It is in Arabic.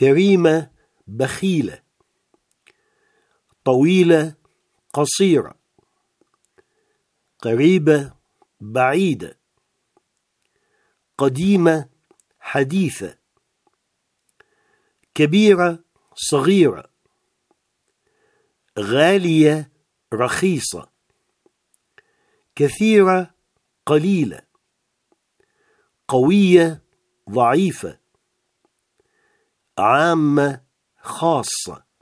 كريمة بخيلة، طويلة قصيرة، قريبة بعيدة، قديمة حديثة، كبيرة صغيرة، غالية رخيصة، كثيرة قليلة، قوية ضعيفة، عامة خاصة.